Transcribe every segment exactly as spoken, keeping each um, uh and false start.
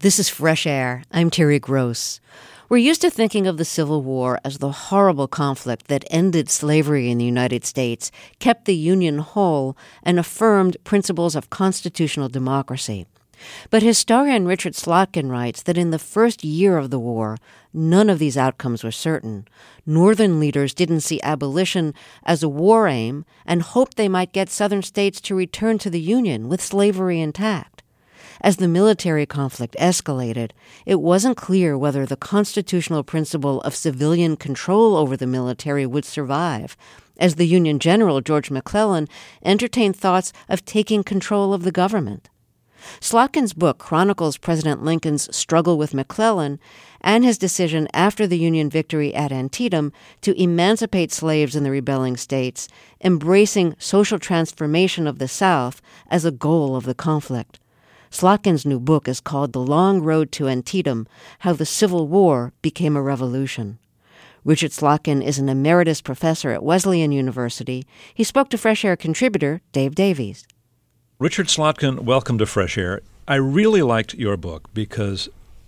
This is Fresh Air. I'm Terry Gross. We're used to thinking of the Civil War as the horrible conflict that ended slavery in the United States, kept the Union whole, and affirmed principles of constitutional democracy. But historian Richard Slotkin writes that in the first year of the war, none of these outcomes were certain. Northern leaders didn't see abolition as a war aim and hoped they might get Southern states to return to the Union with slavery intact. As the military conflict escalated, it wasn't clear whether the constitutional principle of civilian control over the military would survive, as the Union General George McClellan entertained thoughts of taking control of the government. Slotkin's book chronicles President Lincoln's struggle with McClellan and his decision after the Union victory at Antietam to emancipate slaves in the rebelling states, embracing social transformation of the South as a goal of the conflict. Slotkin's new book is called The Long Road to Antietam, How the Civil War Became a Revolution. Richard Slotkin is an emeritus professor at Wesleyan University. He spoke to Fresh Air contributor Dave Davies. Richard Slotkin, welcome to Fresh Air. I really liked your book because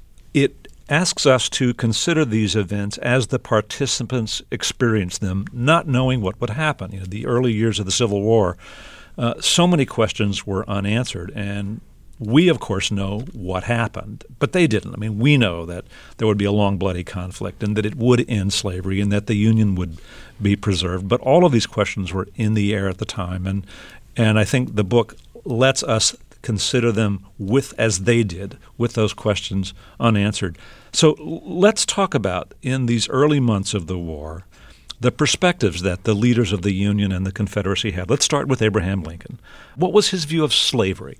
it asks us to consider these events as the participants experienced them, not knowing what would happen. You know, the early years of the Civil War, uh, so many questions were unanswered, and we, of course, know what happened, but they didn't. I mean, we know that there would be a long, bloody conflict and that it would end slavery and that the Union would be preserved. But all of these questions were in the air at the time, and and I think the book lets us consider them with, as they did, with those questions unanswered. So let's talk about, in these early months of the war, the perspectives that the leaders of the Union and the Confederacy had. Let's start with Abraham Lincoln. What was his view of slavery?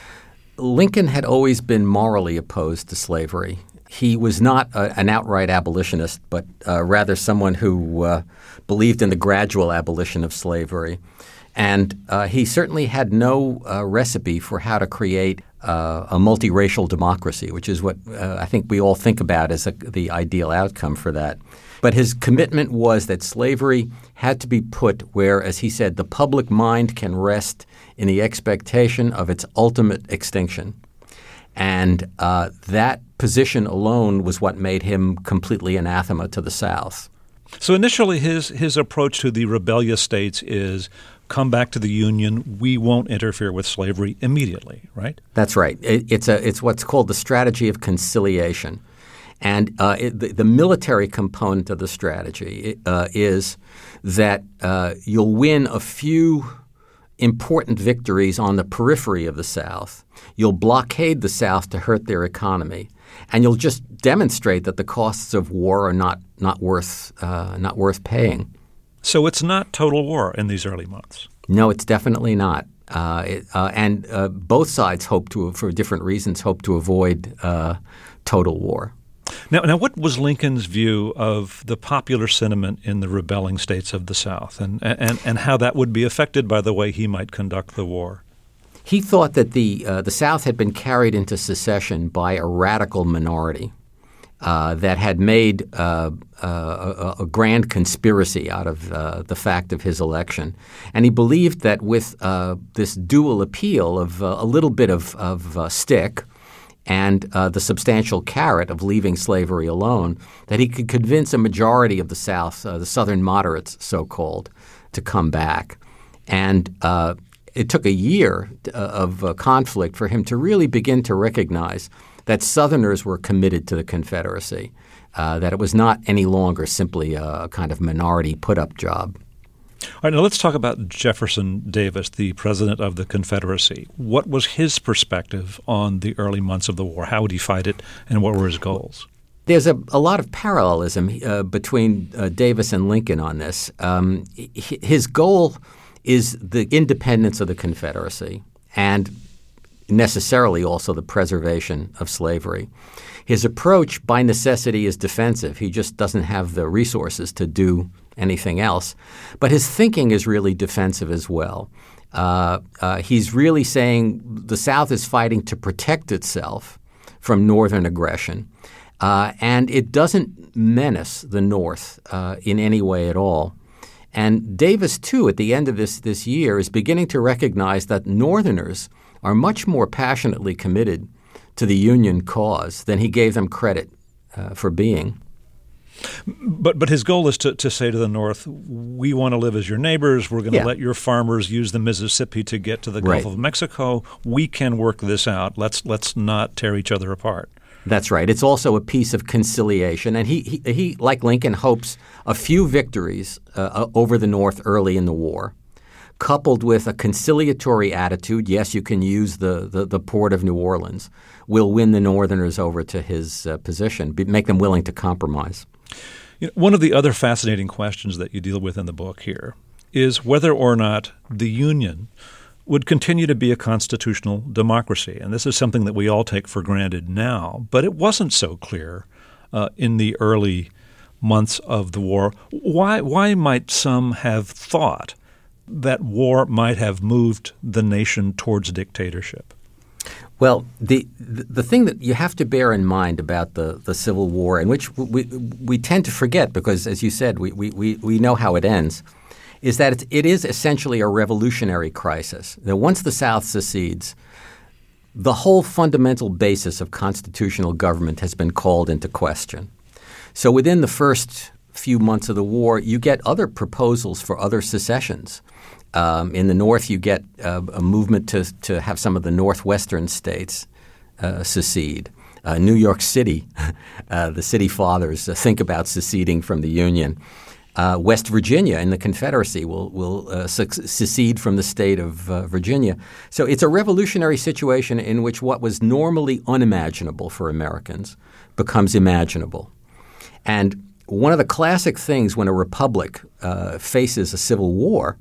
Lincoln had always been morally opposed to slavery. He was not a, an outright abolitionist, but uh, rather someone who uh, believed in the gradual abolition of slavery. And uh, he certainly had no uh, recipe for how to create uh, a multiracial democracy, which is what uh, I think we all think about as a, the ideal outcome for that. But his commitment was that slavery had to be put where, as he said, the public mind can rest in the expectation of its ultimate extinction. And uh, that position alone was what made him completely anathema to the South. So initially his his approach to the rebellious states is come back to the Union. We won't interfere with slavery immediately, right? That's right. It, it's a it's what's called the strategy of conciliation. And uh, it, the, the military component of the strategy uh, is that uh, you'll win a few important victories on the periphery of the South. You'll blockade the South to hurt their economy, and you'll just demonstrate that the costs of war are not not worth uh, not worth paying. So it's not total war in these early months. No, it's definitely not. Uh, it, uh, and uh, both sides hope to, for different reasons, hope to avoid uh, total war. Now, now, what was Lincoln's view of the popular sentiment in the rebelling states of the South, and, and, and how that would be affected by the way he might conduct the war? He thought that the uh, the South had been carried into secession by a radical minority uh, that had made uh, uh, a, a grand conspiracy out of uh, the fact of his election. And he believed that with uh, this dual appeal of uh, a little bit of, of uh, stick and uh, the substantial carrot of leaving slavery alone, that he could convince a majority of the South, uh, the Southern moderates so-called, to come back. And uh, it took a year of uh, conflict for him to really begin to recognize that Southerners were committed to the Confederacy, uh, that it was not any longer simply a kind of minority put-up job. All right, now let's talk about Jefferson Davis, the president of the Confederacy. What was his perspective on the early months of the war? How would he fight it, and what were his goals? There's a, a lot of parallelism uh, between uh, Davis and Lincoln on this. Um, his goal is the independence of the Confederacy and necessarily also the preservation of slavery. His approach, by necessity, is defensive. He just doesn't have the resources to do anything else. But his thinking is really defensive as well. Uh, uh, he's really saying the South is fighting to protect itself from Northern aggression. Uh, and it doesn't menace the North uh, in any way at all. And Davis, too, at the end of this, this year is beginning to recognize that Northerners are much more passionately committed to the Union cause than he gave them credit uh, for being. But but his goal is to, to say to the North, we want to live as your neighbors. We're going to Yeah. let your farmers use the Mississippi to get to the Gulf Right. of Mexico. We can work this out. Let's let's not tear each other apart. That's right. It's also a piece of conciliation. And he, he, he like Lincoln, hopes a few victories uh, over the North early in the war, coupled with a conciliatory attitude. Yes, you can use the, the, the port of New Orleans, will win the Northerners over to his uh, position, be, make them willing to compromise. You know, one of the other fascinating questions that you deal with in the book here is whether or not the Union would continue to be a constitutional democracy. And this is something that we all take for granted now, but it wasn't so clear uh, in the early months of the war. Why, why might some have thought that war might have moved the nation towards dictatorship? Well, the the thing that you have to bear in mind about the, the Civil War, and which we we tend to forget because, as you said, we we, we know how it ends, is that it, it is essentially a revolutionary crisis. That once the South secedes, the whole fundamental basis of constitutional government has been called into question. So within the first few months of the war, you get other proposals for other secessions. Um, in the North, you get uh, a movement to, to have some of the northwestern states uh, secede. Uh, New York City, uh, the city fathers uh, think about seceding from the Union. Uh, West Virginia in the Confederacy will, will uh, secede from the state of uh, Virginia. So it's a revolutionary situation in which what was normally unimaginable for Americans becomes imaginable. And one of the classic things when a republic uh, faces a civil war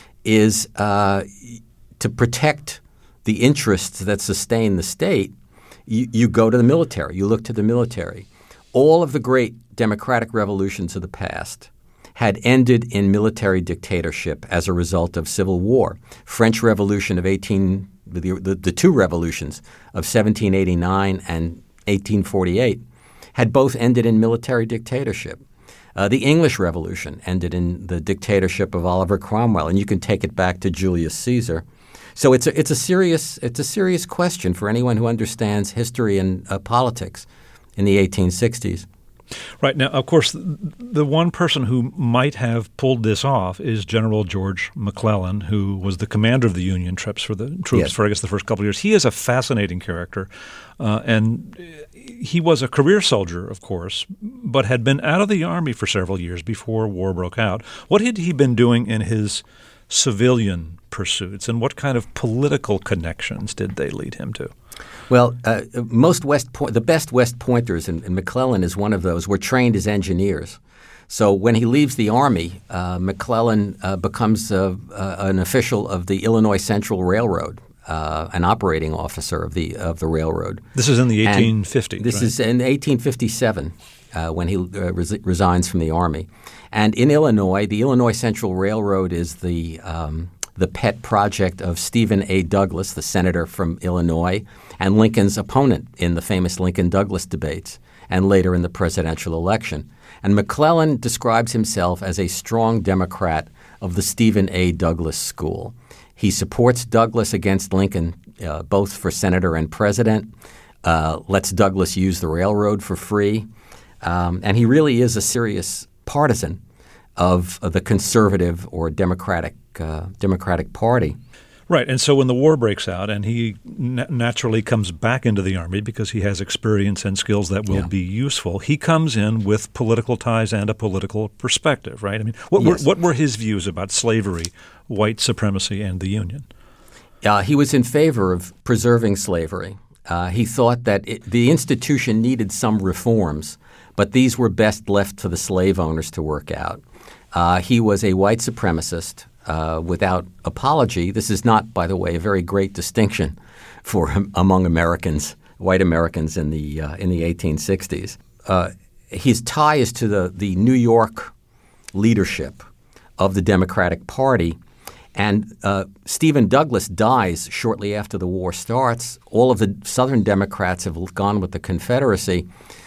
is uh, to protect the interests that sustain the state, you, you go to the military. You look to the military. All of the great democratic revolutions of the past had ended in military dictatorship as a result of civil war. French Revolution of eighteen the, the, the two revolutions of seventeen eighty-nine and eighteen forty-eight had both ended in military dictatorship. Uh, the English Revolution ended in the dictatorship of Oliver Cromwell, and you can take it back to Julius Caesar. So it's a, it's a serious it's a serious question for anyone who understands history and uh, politics in the eighteen sixties. Right. Now, of course, the one person who might have pulled this off is General George McClellan, who was the commander of the Union troops for the troops Yes. for, I guess, the first couple of years. He is a fascinating character, uh, and he was a career soldier, of course, but had been out of the Army for several years before war broke out. What had he been doing in his civilian pursuits, and what kind of political connections did they lead him to? Well, uh, most West Point, the best West Pointers, and, and McClellan is one of those, were trained as engineers. So when he leaves the Army, uh, McClellan uh, becomes uh, uh, an official of the Illinois Central Railroad, uh, an operating officer of the of the railroad. This is in the eighteen fifties. This right? is in eighteen fifty-seven uh, when he uh, res- resigns from the Army. And in Illinois, the Illinois Central Railroad is the um, the pet project of Stephen A. Douglas, the senator from Illinois, and Lincoln's opponent in the famous Lincoln-Douglas debates, and later in the presidential election. And McClellan describes himself as a strong Democrat of the Stephen A. Douglas school. He supports Douglas against Lincoln, uh, both for senator and president, uh, lets Douglas use the railroad for free, um, and he really is a serious partisan of, of the conservative or Democratic uh, Democratic Party. Right. And so when the war breaks out and he na- naturally comes back into the Army because he has experience and skills that will Yeah. be useful, he comes in with political ties and a political perspective, right? I mean, what, Yes. were, what were his views about slavery, white supremacy, and the Union? Uh, he was in favor of preserving slavery. Uh, he thought that it, the institution needed some reforms, but these were best left to the slave owners to work out. Uh, he was a white supremacist uh, without apology. This is not, by the way, a very great distinction for among Americans, white Americans in the uh, in the eighteen sixties. Uh, his tie is to the, the New York leadership of the Democratic Party. And uh, Stephen Douglas dies shortly after the war starts. All of the Southern Democrats have gone with the Confederacy.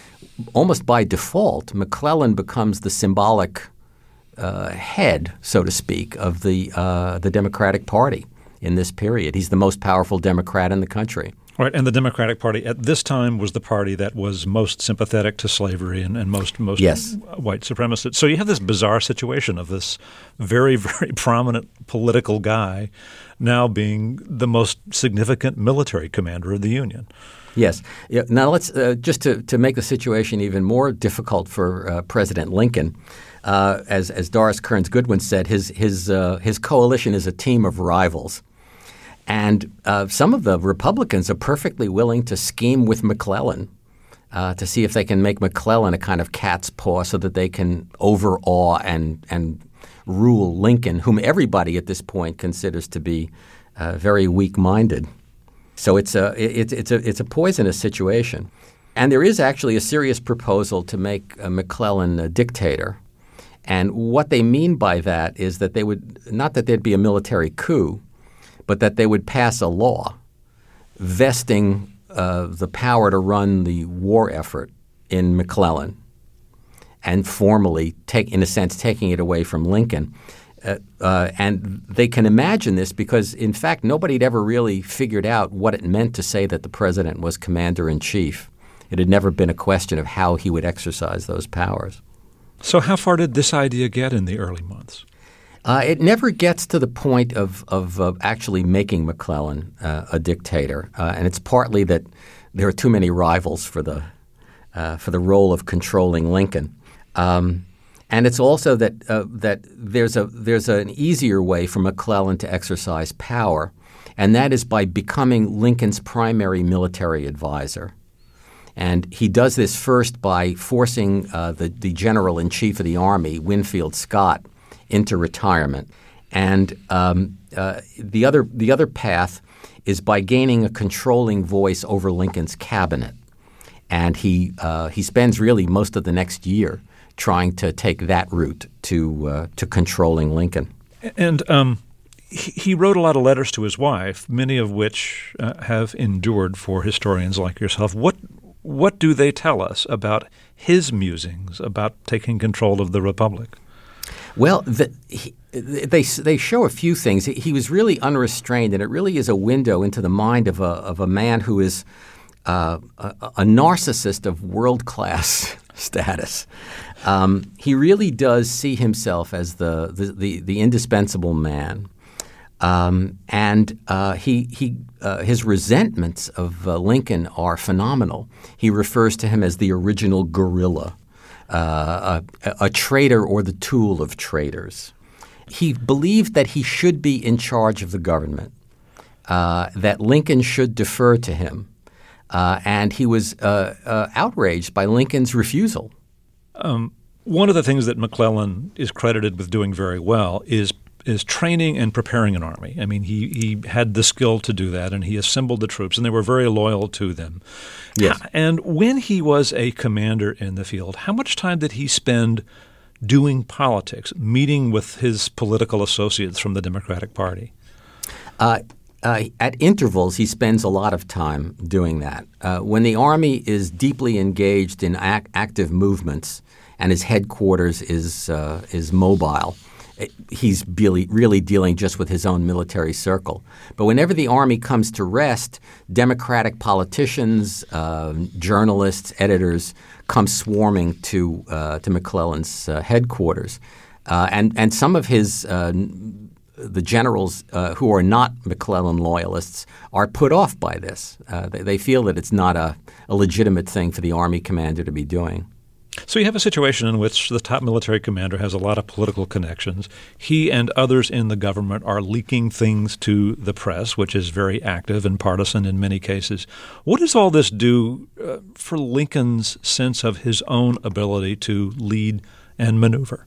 Almost by default, McClellan becomes the symbolic uh, head, so to speak, of the uh, the Democratic Party in this period. He's the most powerful Democrat in the country. Right, and the Democratic Party at this time was the party that was most sympathetic to slavery and, and most most yes. white supremacists. So you have this bizarre situation of this very, very prominent political guy now being the most significant military commander of the Union. Yes. Yeah, now let's uh, just to, to make the situation even more difficult for uh, President Lincoln. Uh, as as Doris Kearns Goodwin said, his his uh, his coalition is a team of rivals. And uh, some of the Republicans are perfectly willing to scheme with McClellan uh, to see if they can make McClellan a kind of cat's paw so that they can overawe and and rule Lincoln, whom everybody at this point considers to be uh, very weak-minded. So it's a it's it's a it's a poisonous situation. And there is actually a serious proposal to make uh, McClellan a dictator. And what they mean by that is that they would not that there'd be a military coup, but that they would pass a law vesting uh, the power to run the war effort in McClellan and formally, take, in a sense, taking it away from Lincoln. Uh, uh, and they can imagine this because, in fact, nobody had ever really figured out what it meant to say that the president was commander-in-chief. It had never been a question of how he would exercise those powers. So how far did this idea get in the early months? Uh, it never gets to the point of, of uh, actually making McClellan uh, a dictator, uh, and it's partly that there are too many rivals for the uh, for the role of controlling Lincoln, um, and it's also that uh, that there's a there's an easier way for McClellan to exercise power, and that is by becoming Lincoln's primary military advisor. And he does this first by forcing uh, the the general-in-chief of the Army, Winfield Scott, into retirement. And um, uh, the other the other path is by gaining a controlling voice over Lincoln's cabinet. And he uh, he spends really most of the next year trying to take that route to uh, to controlling Lincoln. And um, he, he wrote a lot of letters to his wife, many of which uh, have endured for historians like yourself. What what do they tell us about his musings about taking control of the Republic? Well, the, he, they they show a few things. He was really unrestrained, and it really is a window into the mind of a of a man who is uh, a, a narcissist of world class status. Um, he really does see himself as the the the, the indispensable man, um, and uh, he he uh, his resentments of uh, Lincoln are phenomenal. He refers to him as the original guerrilla. Uh, a, a traitor or the tool of traitors. He believed that he should be in charge of the government, uh, that Lincoln should defer to him, uh, and he was uh, uh, outraged by Lincoln's refusal. Um, one of the things that McClellan is credited with doing very well is is training and preparing an army. I mean, he, he had the skill to do that, and he assembled the troops, and they were very loyal to them. Yes. And when he was a commander in the field, how much time did he spend doing politics, meeting with his political associates from the Democratic Party? Uh, uh, at intervals, he spends a lot of time doing that. Uh, when the Army is deeply engaged in ac- active movements and his headquarters is uh, is mobile, he's really, really dealing just with his own military circle. But whenever the Army comes to rest, Democratic politicians, uh, journalists, editors come swarming to uh, to McClellan's uh, headquarters, uh, and and some of his uh, the generals uh, who are not McClellan loyalists are put off by this. Uh, they, they feel that it's not a, a legitimate thing for the Army commander to be doing. So you have a situation in which the top military commander has a lot of political connections. He and others in the government are leaking things to the press, which is very active and partisan in many cases. What does all this do uh, for Lincoln's sense of his own ability to lead and maneuver?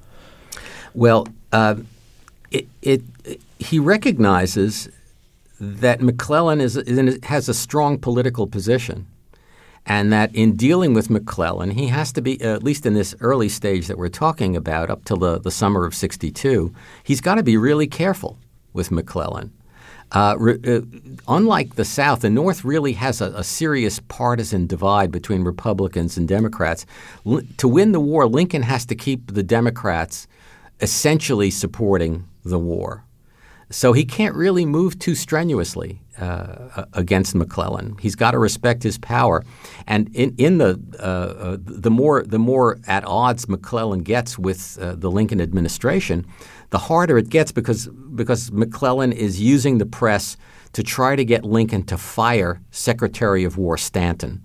Well, uh, it, it, it, he recognizes that McClellan is, is in, has a strong political position. And that in dealing with McClellan, he has to be, uh, at least in this early stage that we're talking about, up till the, the summer of sixty-two, he's got to be really careful with McClellan. Uh, re, uh, unlike the South, the North really has a, a serious partisan divide between Republicans and Democrats. L- to win the war, Lincoln has to keep the Democrats essentially supporting the war. So he can't really move too strenuously uh, against McClellan. He's got to respect his power, and in in the uh, uh, the more the more at odds McClellan gets with uh, the Lincoln administration, the harder it gets because because McClellan is using the press to try to get Lincoln to fire Secretary of War Stanton.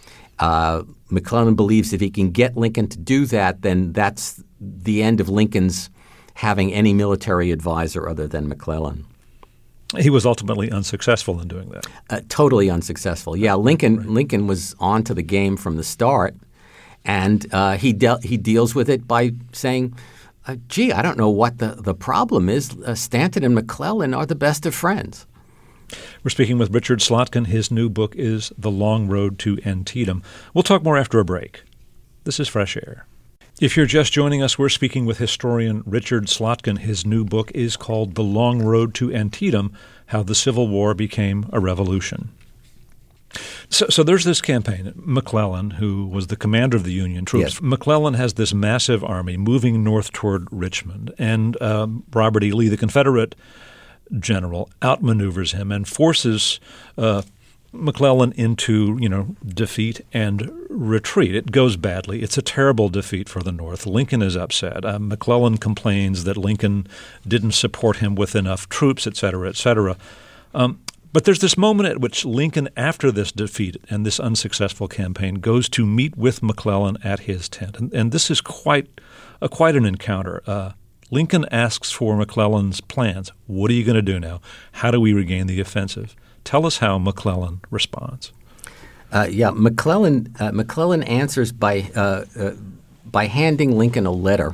Uh, McClellan believes if he can get Lincoln to do that, then that's the end of Lincoln's having any military advisor other than McClellan. He was ultimately unsuccessful in doing that. Uh, totally unsuccessful. Yeah, Lincoln right. Lincoln was on to the game from the start, and uh, he de- he deals with it by saying, uh, gee, I don't know what the, the problem is. Uh, Stanton and McClellan are the best of friends. We're speaking with Richard Slotkin. His new book is The Long Road to Antietam. We'll talk more after a break. This is Fresh Air. If you're just joining us, we're speaking with historian Richard Slotkin. His new book is called The Long Road to Antietam, How the Civil War Became a Revolution. So, so there's this campaign. McClellan, who was the commander of the Union troops, yes. McClellan has this massive army moving north toward Richmond, and um, Robert E. Lee, the Confederate general, outmaneuvers him and forces uh, McClellan into, you know, defeat and retreat. It goes badly. It's a terrible defeat for the North. Lincoln is upset. Uh, McClellan complains that Lincoln didn't support him with enough troops, et cetera, et cetera. Um, but there's this moment at which Lincoln, after this defeat and this unsuccessful campaign, goes to meet with McClellan at his tent. And, and this is quite a, quite an encounter. Uh, Lincoln asks for McClellan's plans. What are you going to do now? How do we regain the offensive? Tell us how McClellan responds. Uh, yeah, McClellan uh, McClellan answers by uh, uh, by handing Lincoln a letter,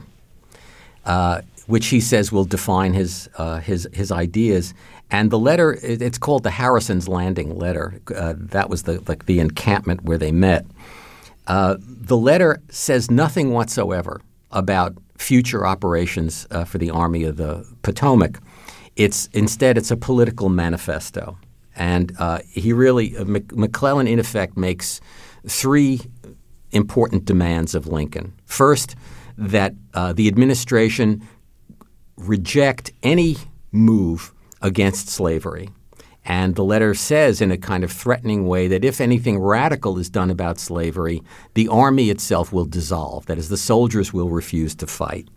uh, which he says will define his uh, his his ideas. And the letter, it's called the Harrison's Landing letter. Uh, that was the like the encampment where they met. Uh, the letter says nothing whatsoever about future operations uh, for the Army of the Potomac. It's instead it's a political manifesto. And uh, he really uh, Mc, McClellan, in effect, makes three important demands of Lincoln. First, that uh, the administration reject any move against slavery. And the letter says in a kind of threatening way that if anything radical is done about slavery, the Army itself will dissolve. That is, the soldiers will refuse to fight.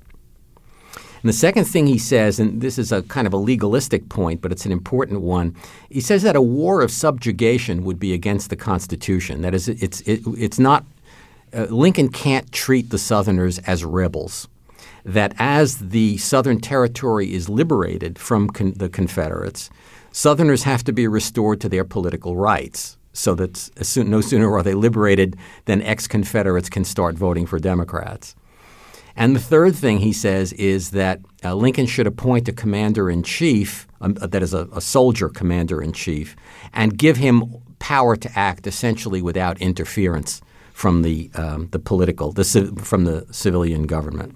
And the second thing he says, and this is a kind of a legalistic point, but it's an important one, he says that a war of subjugation would be against the Constitution. That is, it's it, it's not uh, – Lincoln can't treat the Southerners as rebels. That as the Southern territory is liberated from con- the Confederates, Southerners have to be restored to their political rights so that as soon, no sooner are they liberated than ex-Confederates can start voting for Democrats. And the third thing he says is that uh, Lincoln should appoint a commander-in-chief, um, that is a, a soldier commander-in-chief, and give him power to act essentially without interference from the um, the political, the from the civilian government.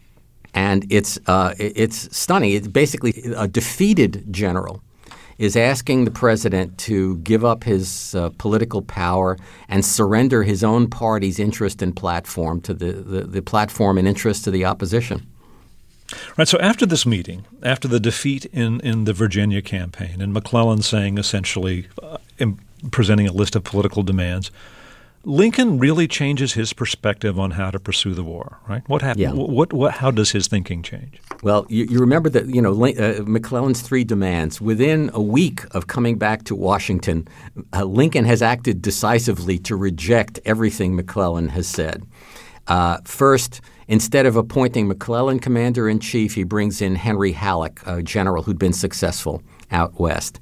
And it's uh, it's stunning. It's basically a defeated general is asking the president to give up his uh, political power and surrender his own party's interest and platform to the, the, the platform and interest to the opposition. Right. So after this meeting, after the defeat in, in the Virginia campaign, and McClellan saying essentially uh, in, presenting a list of political demands, Lincoln really changes his perspective on how to pursue the war, right? What happened? Yeah. What, what, how does his thinking change? Well, you, you remember that, you know, uh, McClellan's three demands. Within a week of coming back to Washington, uh, Lincoln has acted decisively to reject everything McClellan has said. Uh, first, instead of appointing McClellan commander-in-chief, he brings in Henry Halleck, a general who'd been successful out west.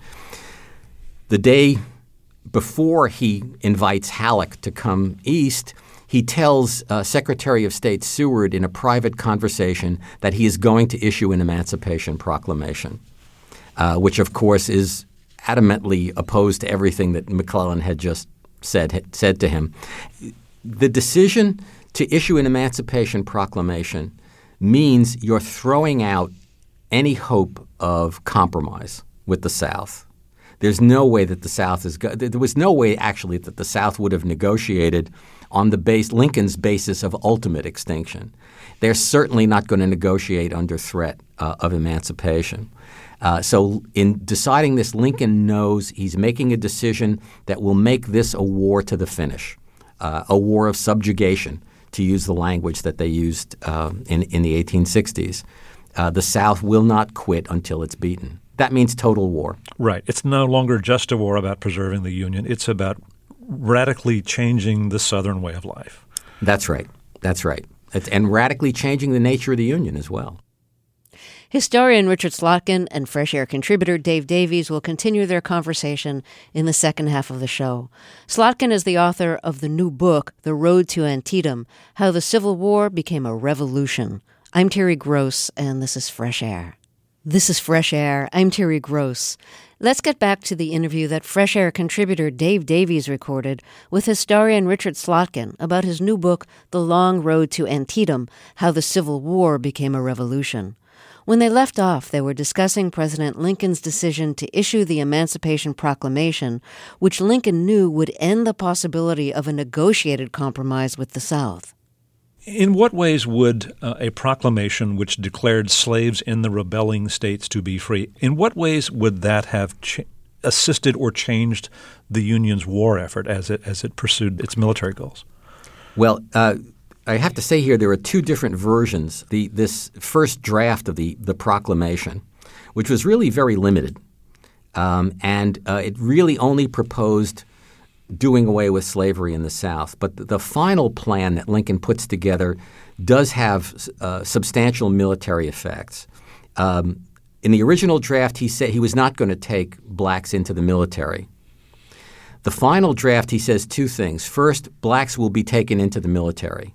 The day before he invites Halleck to come east, he tells uh, Secretary of State Seward in a private conversation that he is going to issue an Emancipation Proclamation, uh, which, of course, is adamantly opposed to everything that McClellan had just said had said to him. The decision to issue an Emancipation Proclamation means you're throwing out any hope of compromise with the South. There's no way that the South is go- – there was no way actually that the South would have negotiated on the base – Lincoln's basis of ultimate extinction. They're certainly not going to negotiate under threat uh, of emancipation. Uh, so in deciding this, Lincoln knows he's making a decision that will make this a war to the finish, uh, a war of subjugation, to use the language that they used uh, in, in the eighteen sixties. Uh, the South will not quit until it's beaten. That means total war. Right. It's no longer just a war about preserving the Union. It's about radically changing the Southern way of life. That's right. That's right. It's, and radically changing the nature of the Union as well. Historian Richard Slotkin and Fresh Air contributor Dave Davies will continue their conversation in the second half of the show. Slotkin is the author of the new book, The Road to Antietam, How the Civil War Became a Revolution. I'm Terry Gross, and this is Fresh Air. This is Fresh Air. I'm Terry Gross. Let's get back to the interview that Fresh Air contributor Dave Davies recorded with historian Richard Slotkin about his new book, The Long Road to Antietam, How the Civil War Became a Revolution. When they left off, they were discussing President Lincoln's decision to issue the Emancipation Proclamation, which Lincoln knew would end the possibility of a negotiated compromise with the South. In what ways would uh, a proclamation which declared slaves in the rebelling states to be free, in what ways would that have ch- assisted or changed the Union's war effort as it as it pursued its military goals? Well, uh, I have to say here there are two different versions. The this first draft of the, the proclamation, which was really very limited, um, and uh, it really only proposed doing away with slavery in the South. But the, the final plan that Lincoln puts together does have uh, substantial military effects. Um, in the original draft, he said he was not going to take blacks into the military. The final draft, he says two things. First, blacks will be taken into the military.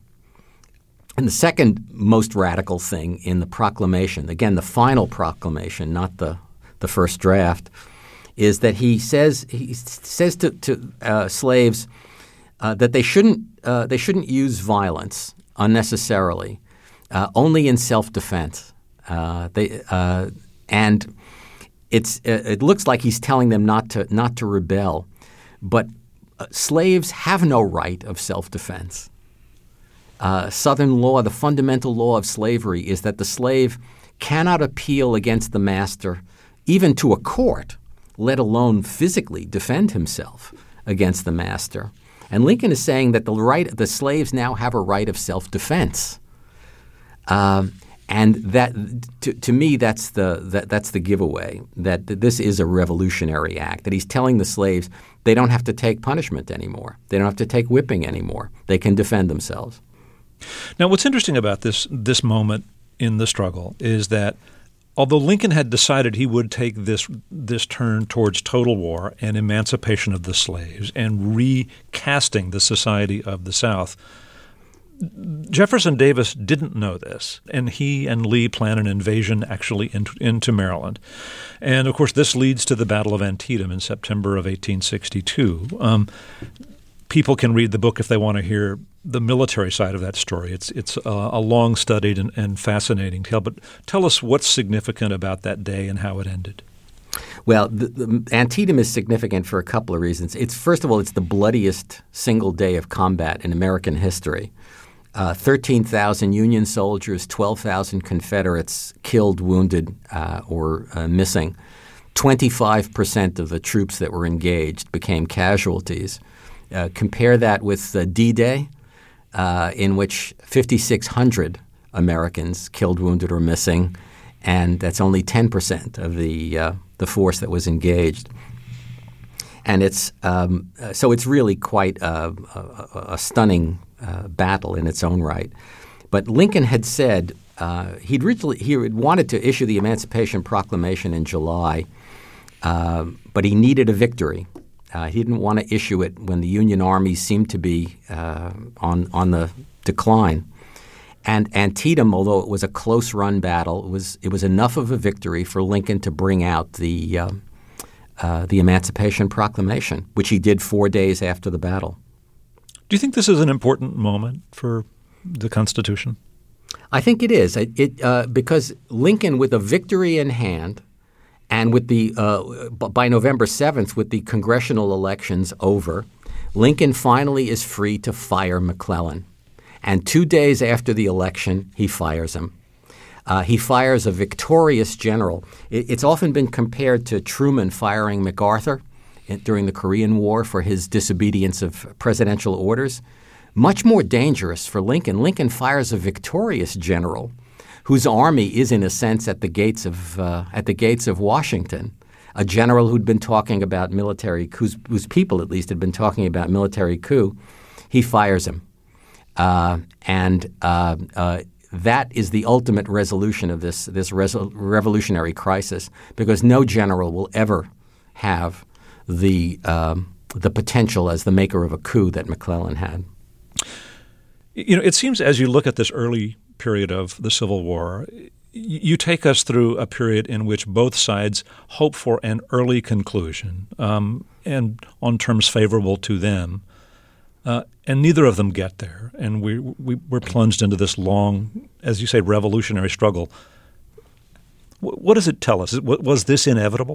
And the second most radical thing in the proclamation, again, the final proclamation, not the, the first draft, is that he says he says to, to uh, slaves uh, that they shouldn't uh, they shouldn't use violence unnecessarily, uh, only in self-defense. Uh, they uh, and it's it looks like he's telling them not to not to rebel, but uh, slaves have no right of self-defense. Uh, Southern law, the fundamental law of slavery, is that the slave cannot appeal against the master, even to a court, let alone physically defend himself against the master. And Lincoln is saying that the right, the slaves now have a right of self-defense, um, and that, to, to me, that's the that, that's the giveaway. That this is a revolutionary act. That he's telling the slaves they don't have to take punishment anymore. They don't have to take whipping anymore. They can defend themselves. Now, what's interesting about this this moment in the struggle is that although Lincoln had decided he would take this this turn towards total war and emancipation of the slaves and recasting the society of the South, Jefferson Davis didn't know this, and he and Lee plan an invasion actually into, into Maryland. And, of course, this leads to the Battle of Antietam in September of eighteen sixty-two. Um, people can read the book if they want to hear the military side of that story. It's it's a, a long-studied and, and fascinating tale. But tell us what's significant about that day and how it ended. Well, the, the Antietam is significant for a couple of reasons. It's first of all, it's the bloodiest single day of combat in American history. Uh, thirteen thousand Union soldiers, twelve thousand Confederates killed, wounded, uh, or uh, missing. twenty-five percent of the troops that were engaged became casualties. Uh, compare that with uh, D-Day, uh, in which fifty-six hundred Americans killed, wounded, or missing, and that's only ten percent of the uh, the force that was engaged. And it's um, so it's really quite a, a, a stunning uh, battle in its own right. But Lincoln had said uh, he'd originally he had wanted to issue the Emancipation Proclamation in July, uh, but he needed a victory. Uh, he didn't want to issue it when the Union army seemed to be uh, on on the decline. And Antietam, although it was a close-run battle, it was it was enough of a victory for Lincoln to bring out the uh, uh, the Emancipation Proclamation, which he did four days after the battle. Do you think this is an important moment for the Constitution? I think it is. It, it uh, because Lincoln, with a victory in hand, and with the uh, by November seventh, with the congressional elections over, Lincoln finally is free to fire McClellan. And two days after the election, he fires him. Uh, he fires a victorious general. It, it's often been compared to Truman firing MacArthur in, during the Korean War for his disobedience of presidential orders. Much more dangerous for Lincoln. Lincoln fires a victorious general whose army is, in a sense, at the gates of uh, at the gates of Washington. A general who'd been talking about military, whose, whose people at least had been talking about military coup. He fires him, uh, and uh, uh, that is the ultimate resolution of this this resol- revolutionary crisis, because no general will ever have the um, the potential as the maker of a coup that McClellan had. You know, it seems as you look at this early period of the Civil War, you take us through a period in which both sides hope for an early conclusion, um, and on terms favorable to them, uh, and neither of them get there. And we, we, we're plunged into this long, as you say, revolutionary struggle. W- what does it tell us? Was this inevitable?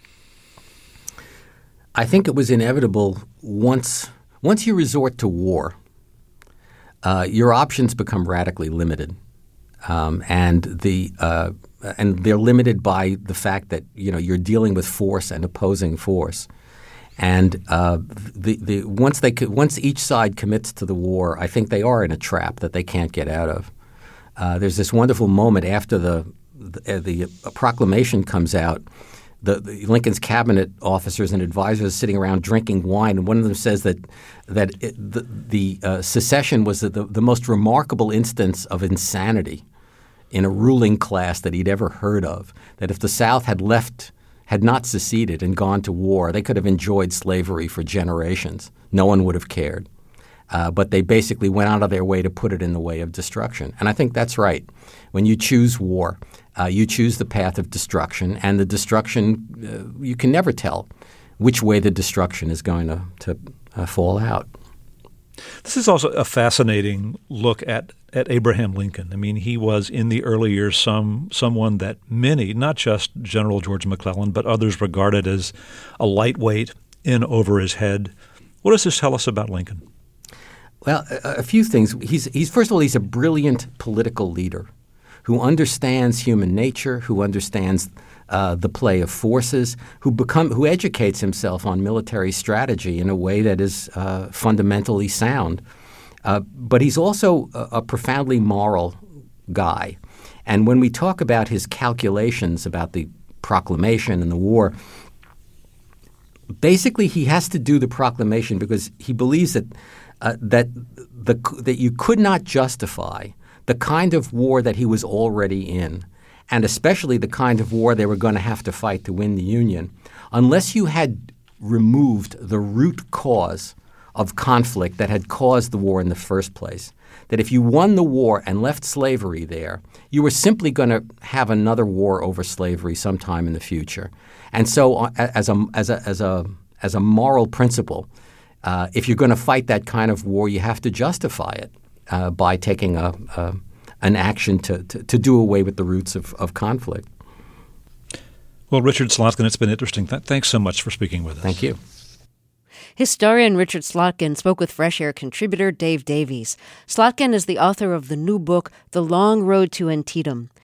I think it was inevitable once once you resort to war. Uh, your options become radically limited, um, and the uh, and they're limited by the fact that you know you're dealing with force and opposing force, and uh, the the once they once each side commits to the war, I think they are in a trap that they can't get out of. Uh, there's this wonderful moment after the the, the proclamation comes out. The, the Lincoln's cabinet officers and advisors sitting around drinking wine, and one of them says that that it, the, the uh, secession was the, the most remarkable instance of insanity in a ruling class that he'd ever heard of. That if the South had left, had not seceded and gone to war, they could have enjoyed slavery for generations. No one would have cared. Uh, but they basically went out of their way to put it in the way of destruction. And I think that's right. When you choose war, uh, you choose the path of destruction, and the destruction, uh, you can never tell which way the destruction is going to, to uh, fall out. This is also a fascinating look at, at Abraham Lincoln. I mean, he was in the early years some someone that many, not just General George McClellan, but others regarded as a lightweight in over his head. What does this tell us about Lincoln? Well, a, a few things. He's, he's first of all, he's a brilliant political leader who understands human nature, who understands uh, the play of forces, who become who educates himself on military strategy in a way that is uh, fundamentally sound. Uh, but he's also a, a profoundly moral guy. And when we talk about his calculations about the proclamation and the war, basically he has to do the proclamation because he believes that Uh, that the that you could not justify the kind of war that he was already in, and especially the kind of war they were going to have to fight to win the Union, unless you had removed the root cause of conflict that had caused the war in the first place. That if you won the war and left slavery there, you were simply going to have another war over slavery sometime in the future. And so, uh, as a as a as a as a moral principle, Uh, if you're going to fight that kind of war, you have to justify it uh, by taking a, a an action to, to, to do away with the roots of, of conflict. Well, Richard Slotkin, it's been interesting. Th- thanks so much for speaking with us. Thank you. Historian Richard Slotkin spoke with Fresh Air contributor Dave Davies. Slotkin is the author of the new book, The Long Road to Antietam.